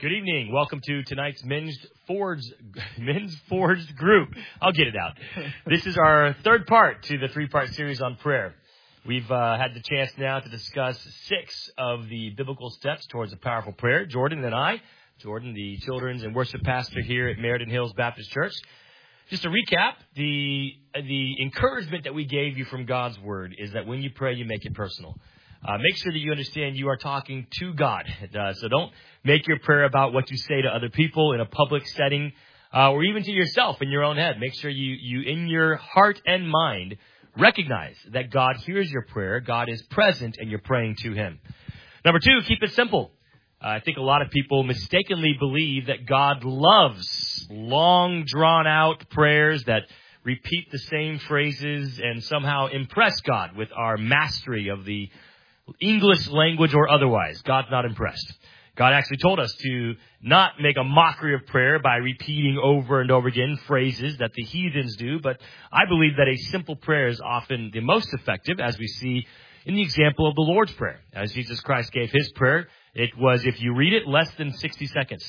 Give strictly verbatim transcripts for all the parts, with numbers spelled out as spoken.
Good evening. Welcome to tonight's Men's Forged, Men's Forged group. I'll get it out. This is our third part to the three-part series on prayer. We've uh, had the chance now to discuss six of the biblical steps towards a powerful prayer. Jordan and I, Jordan, the children's and worship pastor here at Meriden Hills Baptist Church. Just to recap, the the encouragement that we gave you from God's Word is that when you pray, you make it personal. Uh, make sure that you understand you are talking to God. Uh, so don't make your prayer about what you say to other people in a public setting uh, or even to yourself in your own head. Make sure you, you, in your heart and mind, recognize that God hears your prayer. God is present and you're praying to Him. Number two, keep it simple. Uh, I think a lot of people mistakenly believe that God loves long, drawn-out prayers that repeat the same phrases and somehow impress God with our mastery of the English language or otherwise. God's not impressed. God actually told us to not make a mockery of prayer by repeating over and over again phrases that the heathens do, but I believe that a simple prayer is often the most effective, as we see in the example of the Lord's Prayer. As Jesus Christ gave His prayer, it was, if you read it, less than sixty seconds.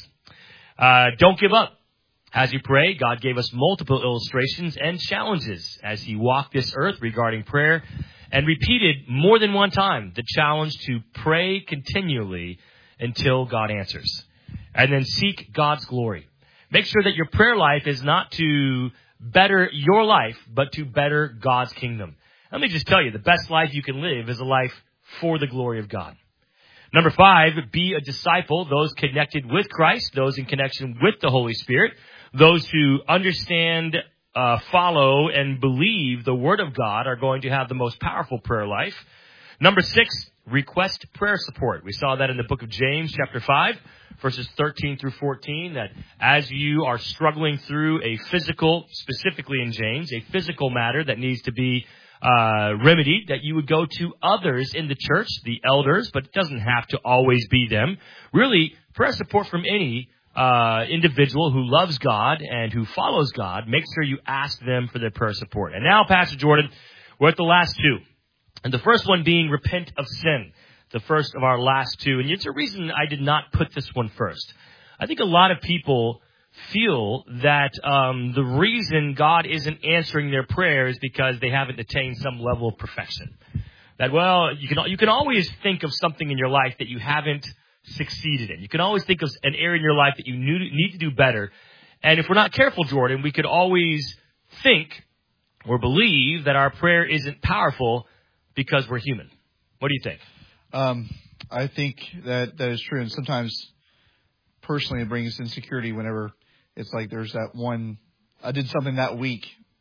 Uh, don't give up. As you pray, God gave us multiple illustrations and challenges as He walked this earth regarding prayer, and repeated more than one time the challenge to pray continually until God answers. And then seek God's glory. Make sure that your prayer life is not to better your life, but to better God's kingdom. Let me just tell you, the best life you can live is a life for the glory of God. Number five, be a disciple. Those connected with Christ, those in connection with the Holy Spirit, those who understand Uh, follow and believe the Word of God are going to have the most powerful prayer life. Number six, request prayer support. We saw that in the book of James, chapter five, verses thirteen through fourteen, that as you are struggling through a physical, specifically in James, a physical matter that needs to be uh, remedied, that you would go to others in the church, the elders, but it doesn't have to always be them. Really, prayer support from any Uh, individual who loves God and who follows God, make sure you ask them for their prayer support. And now, Pastor Jordan, we're at the last two. And the first one being repent of sin. The first of our last two. And it's a reason I did not put this one first. I think a lot of people feel that um, the reason God isn't answering their prayers is because they haven't attained some level of perfection. That, well, you can you can always think of something in your life that you haven't succeeded in. You can always think of an area in your life that you need to do better. And if we're not careful, Jordan, we could always think or believe that our prayer isn't powerful because we're human. What do you think? Um, I think that that is true. And sometimes, personally, it brings insecurity whenever it's like there's that one, I did something that week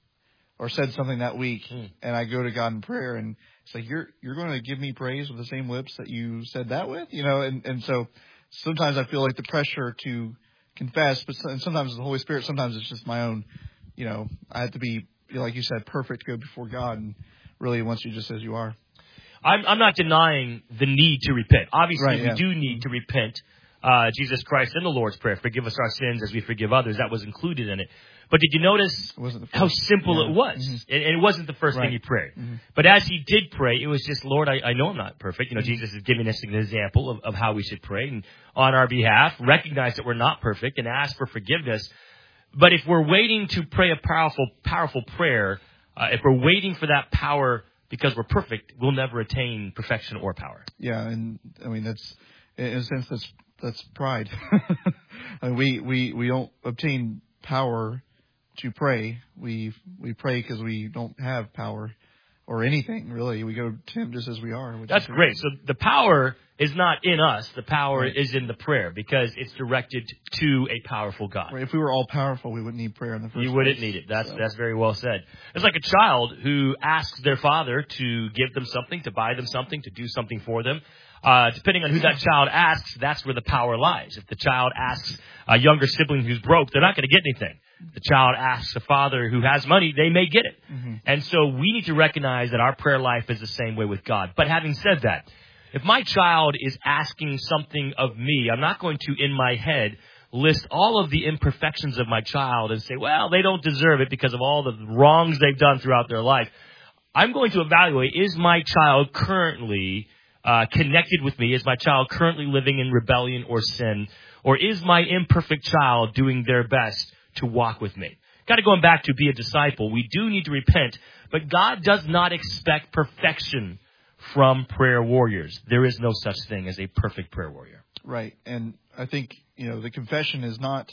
or said something that week, mm. and I go to God in prayer, and it's like, you're you're going to give me praise with the same lips that you said that with, you know, and, and so sometimes I feel like the pressure to confess, but and sometimes it's the Holy Spirit, sometimes it's just my own, you know, I have to be, like you said, perfect to go before God, and really he wants you just as you are. I'm, I'm not denying the need to repent. Obviously, right, yeah. we do need to repent. Uh, Jesus Christ in the Lord's Prayer, forgive us our sins as we forgive others. That was included in it. But did you notice how simple yeah. it was? Mm-hmm. And, and it wasn't the first right. thing he prayed. Mm-hmm. But as he did pray, it was just, Lord, I, I know I'm not perfect. You know, mm-hmm. Jesus is giving us an example of, of how we should pray and on our behalf, recognize that we're not perfect and ask for forgiveness. But if we're waiting to pray a powerful, powerful prayer, uh, if we're waiting for that power because we're perfect, we'll never attain perfection or power. Yeah, and I mean, that's, in a sense, that's, that's pride. I mean, we, we, we don't obtain power to pray. We we pray because we don't have power or anything, really. We go to Him just as we are. That's great. So the power is not in us. The power right. is in the prayer because it's directed to a powerful God. Right. If we were all powerful, we wouldn't need prayer in the first place. You wouldn't need it. That's so. That's very well said. It's like a child who asks their father to give them something, to buy them something, to do something for them. Uh, depending on who that child asks, that's where the power lies. If the child asks a younger sibling who's broke, they're not going to get anything. The child asks a father who has money, they may get it. Mm-hmm. And so we need to recognize that our prayer life is the same way with God. But having said that, if my child is asking something of me, I'm not going to, in my head, list all of the imperfections of my child and say, well, they don't deserve it because of all the wrongs they've done throughout their life. I'm going to evaluate, is my child currently uh, connected with me? Is my child currently living in rebellion or sin? Or is my imperfect child doing their best to walk with me? Kind of going back to be a disciple, we do need to repent, but God does not expect perfection from prayer warriors. There is no such thing as a perfect prayer warrior. Right. And I think, you know, the confession is not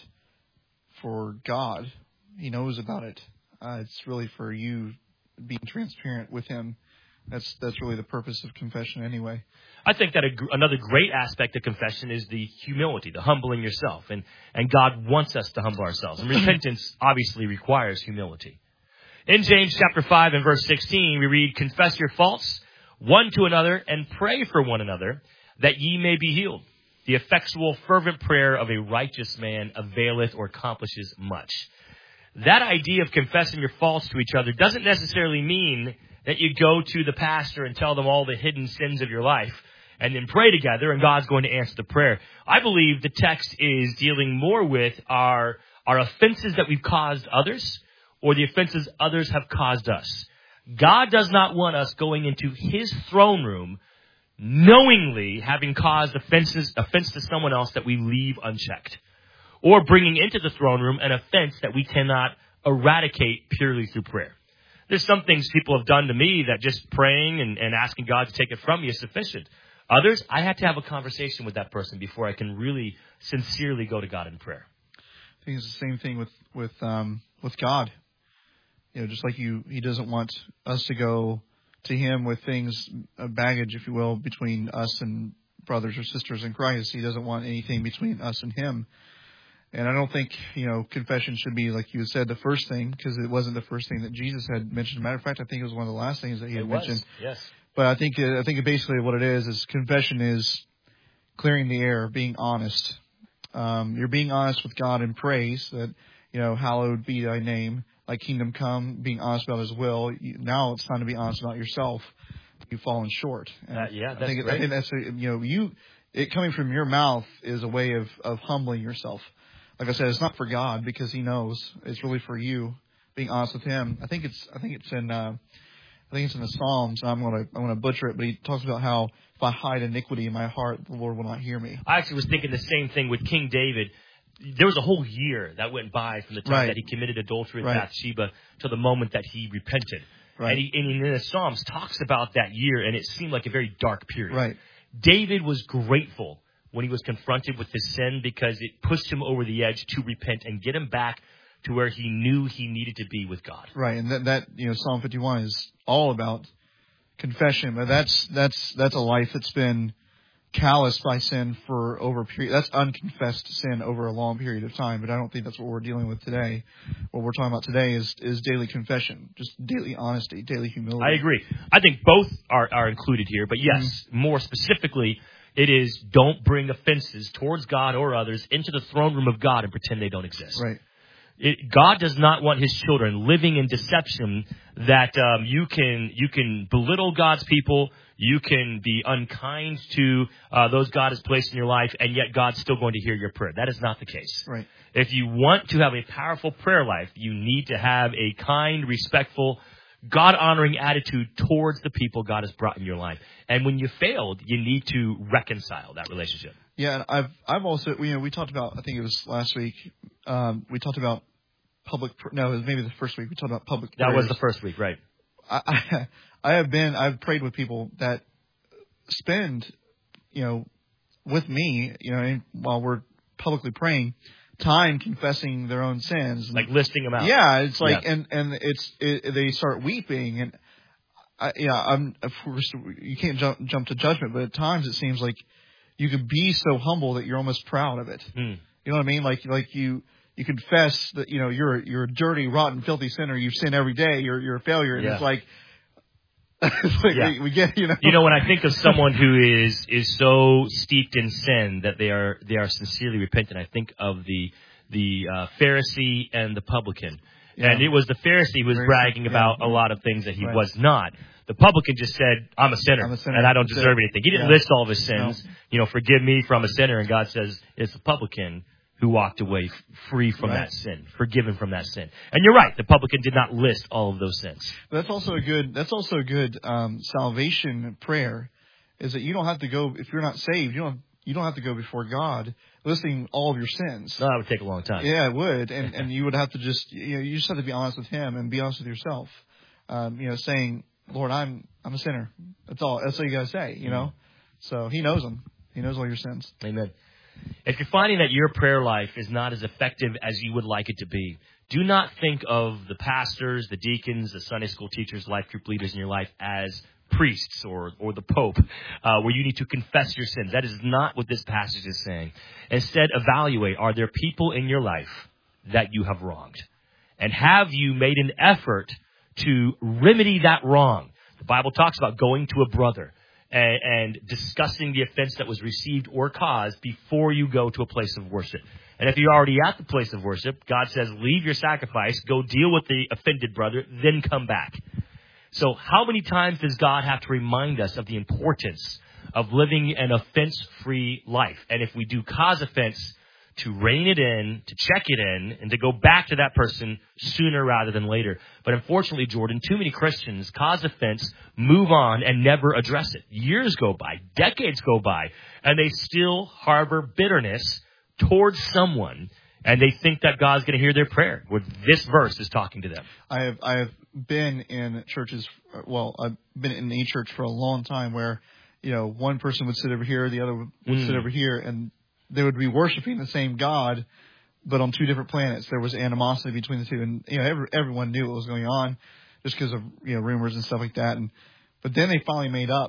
for God. He knows about it. Uh, it's really for you being transparent with him. That's that's really the purpose of confession anyway. I think that a, another great aspect of confession is the humility, the humbling yourself. And, and God wants us to humble ourselves. And repentance obviously requires humility. In James chapter five and verse sixteen, we read, confess your faults one to another and pray for one another that ye may be healed. The effectual fervent prayer of a righteous man availeth or accomplishes much. That idea of confessing your faults to each other doesn't necessarily mean that you go to the pastor and tell them all the hidden sins of your life and then pray together and God's going to answer the prayer. I believe the text is dealing more with our, our offenses that we've caused others or the offenses others have caused us. God does not want us going into his throne room knowingly having caused offenses, offense to someone else that we leave unchecked, or bringing into the throne room an offense that we cannot eradicate purely through prayer. There's some things people have done to me that just praying and, and asking God to take it from me is sufficient. Others, I had to have a conversation with that person before I can really sincerely go to God in prayer. I think it's the same thing with with um, with God. You know, just like you, He doesn't want us to go to Him with things, a baggage, if you will, between us and brothers or sisters in Christ. He doesn't want anything between us and Him. And I don't think, you know, confession should be, like you said, the first thing, because it wasn't the first thing that Jesus had mentioned. As a matter of fact, I think it was one of the last things that He had it was, mentioned. Yes. But I think I think basically what it is is confession is clearing the air, being honest. Um, you're being honest with God in praise that, you know, hallowed be thy name, thy kingdom come, being honest about His will. You, now it's time to be honest about yourself. You've fallen short. And uh, yeah, that's I think, great. I think that's, a, you know, you, it coming from your mouth is a way of, of humbling yourself. Like I said, it's not for God because He knows. It's really for you, being honest with Him. I think it's, I think it's in, uh, I think it's in the Psalms. I'm going to I'm going to butcher it, but he talks about how if I hide iniquity in my heart, the Lord will not hear me. I actually was thinking the same thing with King David. There was a whole year that went by from the time right. that he committed adultery with right. Bathsheba to the moment that he repented. Right. And, he, and in the Psalms talks about that year, and it seemed like a very dark period. Right. David was grateful when he was confronted with his sin because it pushed him over the edge to repent and get him back to where he knew he needed to be with God. Right, and that, that you know, Psalm fifty-one is all about confession, but that's that's that's a life that's been calloused by sin for over a period. That's unconfessed sin over a long period of time, but I don't think that's what we're dealing with today. What we're talking about today is is daily confession, just daily honesty, daily humility. I agree. I think both are, are included here, but yes, mm-hmm. more specifically, it is don't bring offenses towards God or others into the throne room of God and pretend they don't exist. Right. It, God does not want His children living in deception that um, you can you can belittle God's people, you can be unkind to uh, those God has placed in your life, and yet God's still going to hear your prayer. That is not the case. Right. If you want to have a powerful prayer life, you need to have a kind, respectful, God-honoring attitude towards the people God has brought in your life. And when you failed, you need to reconcile that relationship. Yeah, and I've I've also you know we talked about I think it was last week um, we talked about public no it was maybe the first week we talked about public prayers. That was the first week, right? I, I I have been I've prayed with people that spend you know with me you know while we're publicly praying time confessing their own sins, like listing them out. Yeah, it's like yeah. and and it's it, they start weeping and I, yeah I'm of course you can't jump jump to judgment, but at times it seems like you could be so humble that you're almost proud of it. Hmm. You know what I mean? Like like you you confess that you know you're you're a dirty, rotten, filthy sinner. You sin every day. You're you're a failure, and yeah. it's like, it's like yeah. we, we get you know. You know, when I think of someone who is is so steeped in sin that they are they are sincerely repentant, I think of the the uh, Pharisee and the publican. Yeah. And it was the Pharisee who was Pharisee, bragging about yeah. a lot of things that he right. was not. The publican just said, I'm a, sinner, I'm a sinner, and I don't deserve anything. He didn't yeah. list all of his sins. No. You know, forgive me from a sinner. And God says, it's the publican who walked away f- free from right. that sin, forgiven from that sin. And you're right, the publican did not list all of those sins. But that's also a good, that's also a good um, salvation prayer, is that you don't have to go, if you're not saved, you don't you don't have to go before God listing all of your sins. No, that would take a long time. Yeah, it would. And and you would have to just, you know, you just have to be honest with him and be honest with yourself. Um, you know, saying, Lord, I'm I'm a sinner. That's all. That's all you got to say, you know. So he knows them. He knows all your sins. Amen. If you're finding that your prayer life is not as effective as you would like it to be, do not think of the pastors, the deacons, the Sunday school teachers, life group leaders in your life as priests or, or the Pope, uh, where you need to confess your sins. That is not what this passage is saying. Instead, evaluate, are there people in your life that you have wronged? And have you made an effort to remedy that wrong? The Bible talks about going to a brother and, and discussing the offense that was received or caused before you go to a place of worship. And if you're already at the place of worship, God says, leave your sacrifice, go deal with the offended brother, then come back. So how many times does God have to remind us of the importance of living an offense-free life? And if we do cause offense, to rein it in, to check it in, and to go back to that person sooner rather than later. But unfortunately, Jordan, too many Christians cause offense, move on, and never address it. Years go by, decades go by, and they still harbor bitterness towards someone, and they think that God's going to hear their prayer. Well, this verse is talking to them. I have I have been in churches, well, I've been in a church for a long time where, you know, one person would sit over here, the other would mm. sit over here, and they would be worshiping the same God, but on two different planets. There was animosity between the two, and you know, every, everyone knew what was going on, just because of you know rumors and stuff like that. And but then they finally made up,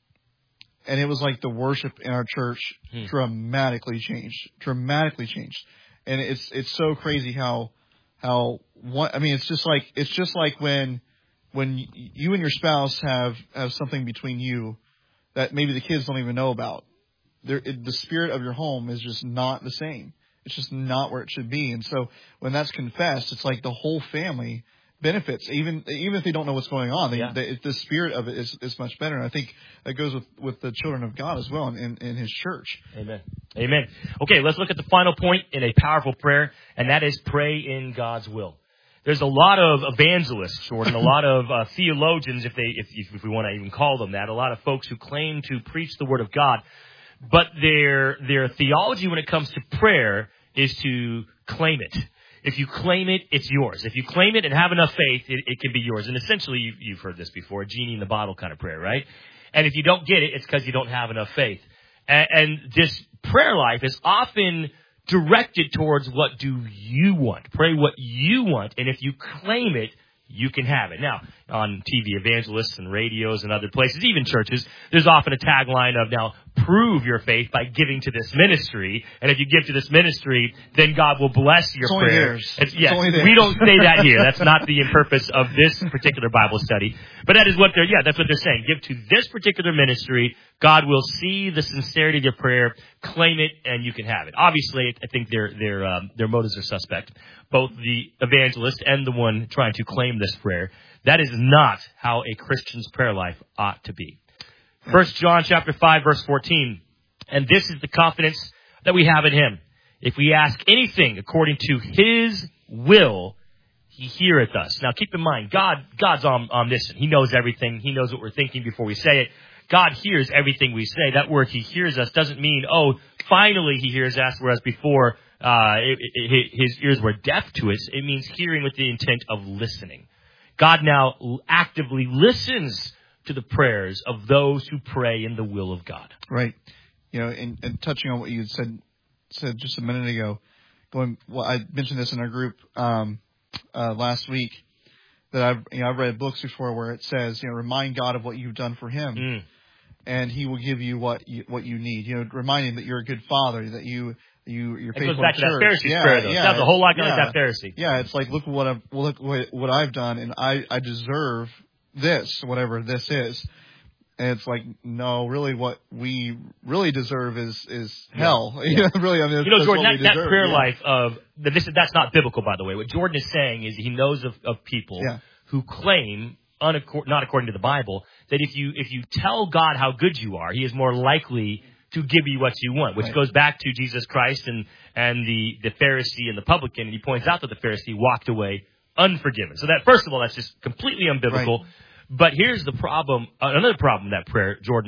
and it was like the worship in our church hmm. dramatically changed, dramatically changed. And it's it's so crazy how how one. I mean, it's just like it's just like when when you and your spouse have have something between you that maybe the kids don't even know about. There, it, the spirit of your home is just not the same. It's just not where it should be. And so when that's confessed, it's like the whole family benefits, even even if they don't know what's going on. They, yeah. they, the spirit of it is, is much better. And I think that goes with, with the children of God as well in, in, in his church. Amen. Amen. Okay, let's look at the final point in a powerful prayer, and that is pray in God's will. There's a lot of evangelists, Jordan, a lot of uh, theologians, if they if, if we want to even call them that, a lot of folks who claim to preach the Word of God. But their their theology when it comes to prayer is to claim it. If you claim it, it's yours. If you claim it and have enough faith, it, it can be yours. And essentially, you've, you've heard this before, genie in the bottle kind of prayer, right? And if you don't get it, it's because you don't have enough faith. And, and this prayer life is often directed towards what do you want. Pray what you want. And if you claim it, you can have it. Now, on T V evangelists and radios and other places, even churches, there's often a tagline of, now, prove your faith by giving to this ministry. And if you give to this ministry, then God will bless your it's prayer. Only it's, yes, it's only we don't say that here. That's not the purpose of this particular Bible study. But that is what they're, yeah, that's what they're saying. Give to this particular ministry. God will see the sincerity of your prayer, claim it, and you can have it. Obviously, I think their their um, their motives are suspect. Both the evangelist and the one trying to claim this prayer. That is not how a Christian's prayer life ought to be. First John chapter five, verse fourteen. And this is the confidence that we have in him. If we ask anything according to his will, he heareth us. Now keep in mind, God God's omniscient. He knows everything. He knows what we're thinking before we say it. God hears everything we say. That word, he hears us, doesn't mean, oh, finally he hears us, whereas before uh, it, it, his ears were deaf to us. It means hearing with the intent of listening. God now actively listens to the prayers of those who pray in the will of God. Right. You know, and, and touching on what you said said just a minute ago, going. Well, I mentioned this in our group um, uh, last week that I've you know I've read books before where it says, you know, remind God of what you've done for Him, mm. and He will give you what you, what you need. You know, remind Him that you're a good Father, that you you you're faithful. It goes back to that Pharisee yeah, prayer, though. Yeah, Sounds a whole lot yeah, like that Pharisee. Yeah, it's like look what I've well, look what, what I've done, and I I deserve this, whatever this is. And it's like, no, really what we really deserve is is hell. Yeah. Yeah. really, I mean, you know, Jordan, that, that deserve, prayer yeah. life of, this, that's not biblical, by the way. What Jordan is saying is he knows of, of people yeah. who claim, unaccord, not according to the Bible, that if you if you tell God how good you are, He is more likely to give you what you want, which right. goes back to Jesus Christ and, and the, the Pharisee and the publican. And he points out that the Pharisee walked away unforgiven. So that, first of all, that's just completely unbiblical. Right. But here's the problem, uh, another problem with that prayer, Jordan.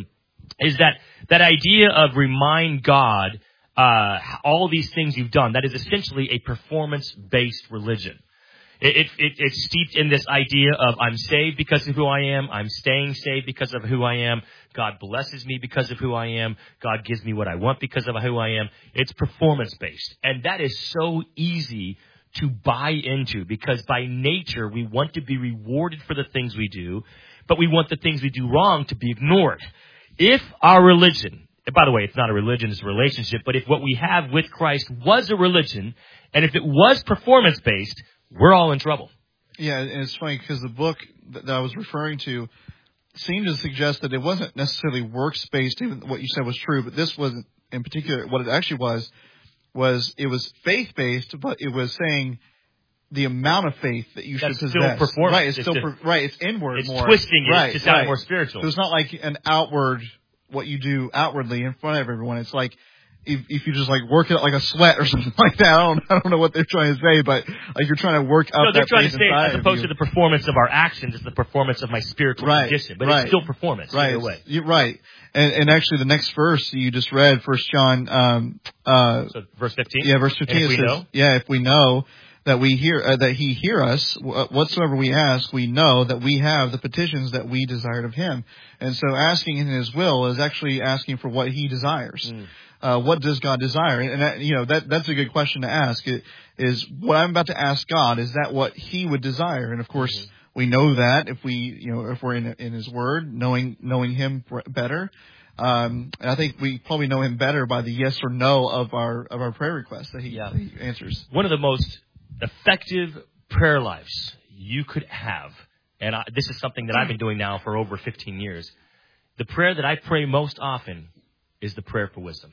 is that that idea of remind God uh, all these things you've done. That is essentially a performance-based religion. It, it, it, it's steeped in this idea of I'm saved because of who I am. I'm staying saved because of who I am. God blesses me because of who I am. God gives me what I want because of who I am. It's performance-based. And that is so easy to buy into because by nature we want to be rewarded for the things we do, but we want the things we do wrong to be ignored. If our religion, and by the way, it's not a religion, it's a relationship, but if what we have with Christ was a religion, and if it was performance-based, we're all in trouble. Yeah, and it's funny because the book that I was referring to seemed to suggest that it wasn't necessarily works-based, even what you said was true, but this wasn't in particular. What it actually was, was it was faith-based, but it was saying the amount of faith that you That's should possess. Still performance. Right, it's, it's still, a, per, right, it's inward it's more. It's twisting it right, to sound right. more spiritual. So it's not like an outward, what you do outwardly in front of everyone. It's like, If, if you just like work it out like a sweat or something like that, I don't, I don't know what they're trying to say, but like you're trying to work out. No, they're that trying to faith say inside as of opposed you. to the performance of our actions, it's the performance of my spiritual right, condition, but right, it's still performance right, either way. You're right, and and actually the next verse you just read, First John, um, uh, so verse fifteen. Yeah, verse fifteen. And if it we says, know, yeah, if we know that we hear uh, that He hear us, whatsoever we ask, we know that we have the petitions that we desired of Him. And so, asking in His will is actually asking for what He desires. Mm. Uh, what does God desire? And that, you know, that that's a good question to ask. It, is what I'm about to ask God, is that what He would desire? And of course, mm-hmm. we know that if we, you know, if we're in in His Word, knowing knowing Him better. Um, and I think we probably know Him better by the yes or no of our of our prayer requests that He, yeah. he answers. One of the most effective prayer lives you could have, and I, this is something that I've been doing now for over fifteen years. The prayer that I pray most often is the prayer for wisdom.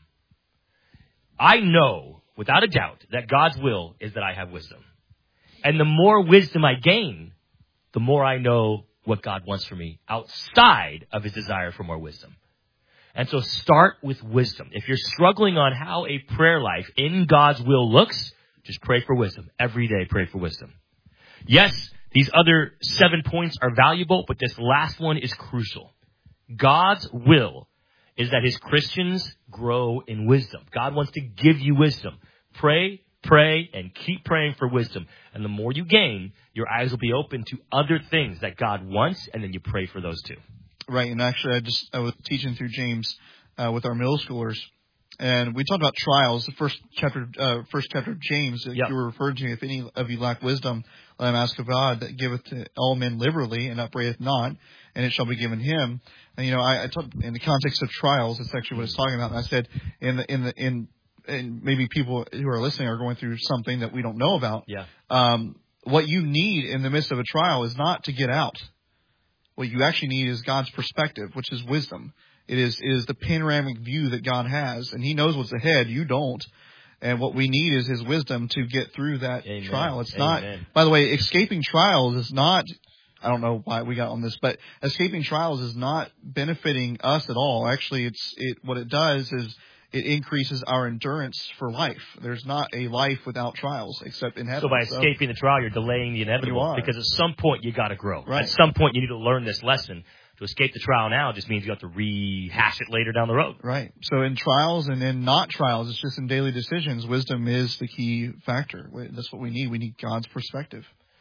I know, without a doubt, that God's will is that I have wisdom. And the more wisdom I gain, the more I know what God wants for me outside of His desire for more wisdom. And so start with wisdom. If you're struggling on how a prayer life in God's will looks, just pray for wisdom. Every day, pray for wisdom. Yes, these other seven points are valuable, but this last one is crucial. God's will is that His Christians grow in wisdom. God wants to give you wisdom. Pray, pray, and keep praying for wisdom. And the more you gain, your eyes will be open to other things that God wants, and then you pray for those too. Right, and actually I just I was teaching through James uh, with our middle schoolers, and we talked about trials. The first chapter, uh, first chapter of James, yep. you were referring to, if any of you lack wisdom, let him ask of God that giveth to all men liberally and upbraideth not, and it shall be given him. And you know, I, I talked in the context of trials. That's actually what it's talking about. And I said, in the in the in, and maybe people who are listening are going through something that we don't know about. Yeah. Um, what you need in the midst of a trial is not to get out. What you actually need is God's perspective, which is wisdom. It is it is the panoramic view that God has, and He knows what's ahead. You don't. And what we need is His wisdom to get through that Amen. trial. It's Amen. not, by the way, escaping trials is not, I don't know why we got on this, but escaping trials is not benefiting us at all. Actually, it's it what it does is it increases our endurance for life. There's not a life without trials except in heaven. So by escaping so, the trial, you're delaying the inevitable. You are. Because at some point, you got to grow. Right. At some point, you need to learn this lesson. To escape the trial now just means you have to rehash it later down the road. Right. So in trials and in not trials, it's just in daily decisions, wisdom is the key factor. That's what we need. We need God's perspective.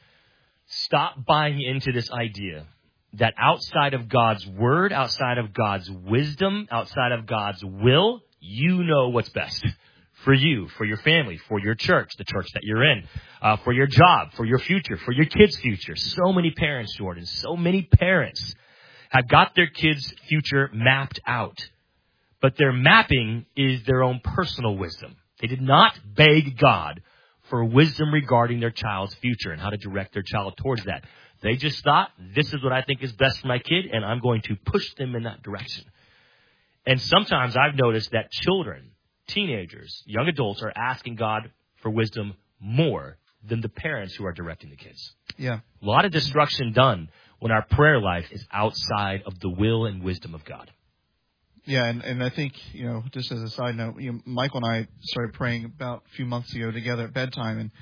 Stop buying into this idea that outside of God's word, outside of God's wisdom, outside of God's will, you know what's best for you, for your family, for your church, the church that you're in, uh, for your job, for your future, for your kids' future. So many parents, Jordan, so many parents have got their kids' future mapped out. But their mapping is their own personal wisdom. They did not beg God for wisdom regarding their child's future and how to direct their child towards that. They just thought, this is what I think is best for my kid, and I'm going to push them in that direction. And sometimes I've noticed that children, teenagers, young adults are asking God for wisdom more than the parents who are directing the kids. Yeah. A lot of destruction done when our prayer life is outside of the will and wisdom of God. Yeah, and, and I think, you know, just as a side note, you know, Michael and I started praying about a few months ago together at bedtime, and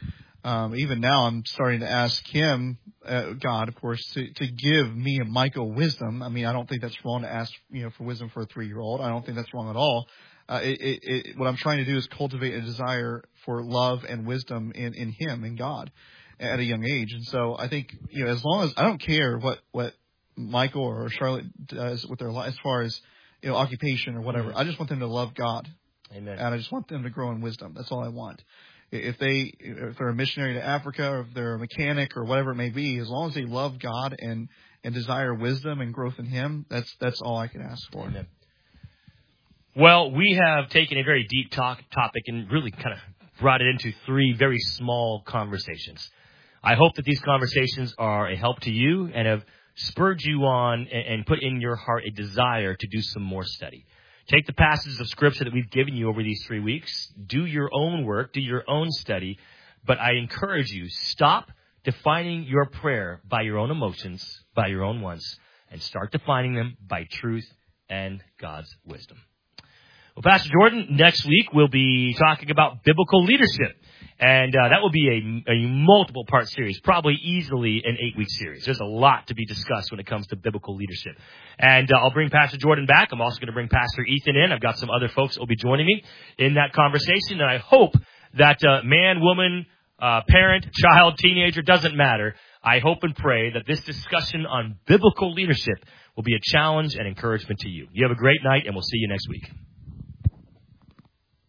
Um, even now, I'm starting to ask him, uh, God, of course, to, to give me and Michael wisdom. I mean, I don't think that's wrong to ask, you know, for wisdom for a three-year-old. I don't think that's wrong at all. Uh, it, it, it, what I'm trying to do is cultivate a desire for love and wisdom in, in him, in God, at a young age. And so I think, you know, as long as I don't care what, what Michael or Charlotte does with their life as far as, you know, occupation or whatever, mm-hmm. I just want them to love God. Amen. And I just want them to grow in wisdom. That's all I want. If they, if they're a missionary to Africa, or if they're a mechanic or whatever it may be, as long as they love God and, and desire wisdom and growth in him, that's, that's all I can ask for. Amen. Well, we have taken a very deep talk topic and really kind of brought it into three very small conversations. I hope that these conversations are a help to you and have spurred you on and, and put in your heart a desire to do some more study. Take the passages of Scripture that we've given you over these three weeks. Do your own work. Do your own study. But I encourage you, stop defining your prayer by your own emotions, by your own wants, and start defining them by truth and God's wisdom. Well, Pastor Jordan, next week we'll be talking about biblical leadership. And uh, that will be a, a multiple-part series, probably easily an eight-week series. There's a lot to be discussed when it comes to biblical leadership. And uh, I'll bring Pastor Jordan back. I'm also going to bring Pastor Ethan in. I've got some other folks that will be joining me in that conversation. And I hope that uh, man, woman, uh, parent, child, teenager, doesn't matter. I hope and pray that this discussion on biblical leadership will be a challenge and encouragement to you. You have a great night, and we'll see you next week.